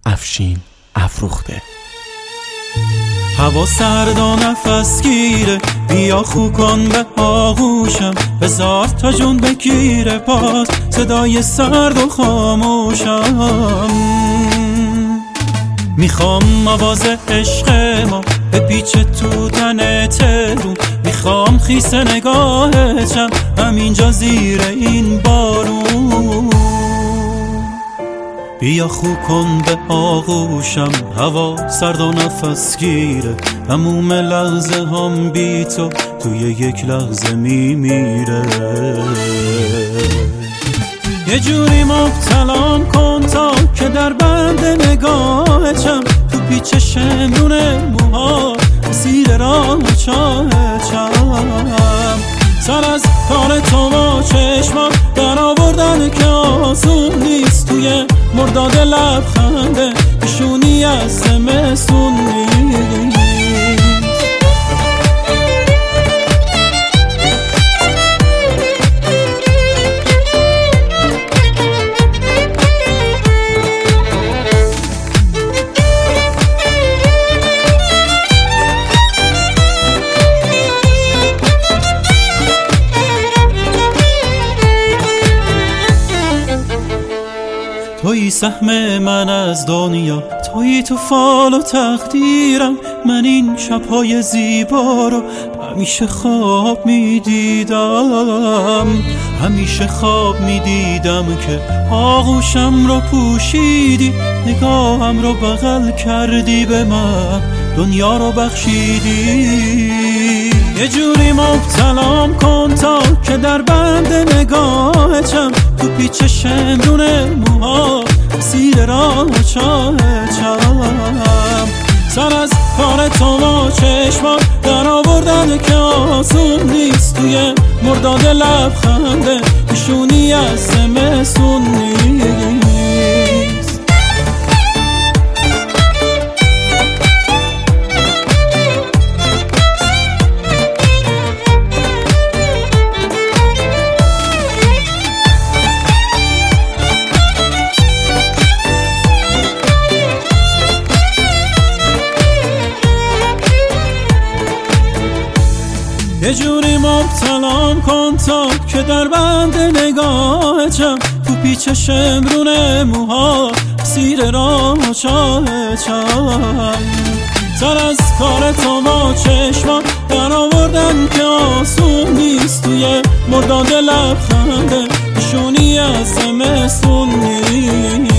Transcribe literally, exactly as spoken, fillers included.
افشین افروخته. هوا سرد و نفس گیره، بیا خو کن به آغوشم، بذار تا جون بگیره باز صدای سرد و خاموشم. میخوام آواز عشق ما به پیچ تو تن ترون، میخوام خیس نگاهتم همینجا زیر این بارون. بیا خو کن به آغوشم، هوا سرد و نفس گیره، تموم لحظه هم بی تو توی یک لحظه میمیره. یه جوری مبتلام کن تا که در بند نگاهتم، تو پیچ شمرون موها سیر راه چاهتم. سر از کار تو و چشمات در آوردن که آسون نیست، توی مرداد لبخنده پیشونی از زمستون نیست. تویی سهم من از دنیا، تویی تو فال و تقدیرم. من این شبهای زیبا رو همیشه خواب میدیدم، همیشه خواب میدیدم که آغوشم رو پوشیدی، نگاهم رو بغل کردی، به من دنیا رو بخشیدی. یه جوری مبتلام کن تا که در بند نگاهتم، تو پیچ شمرون موها سیر راه چاهتم. سر از کار تو و چشمات در آوردن که آسون نیست، توی مرداد لبخنده پیشونی از زمستون نیست. یه جوری مبتلام کن تا که در بند نگاهتم، تو پیچ شمرون موها سیر راه چاهتم. سر از کار تو و چشمات در آوردن که آسون نیست، توی مرداد لبخنده پیشونی از زمستون نیست.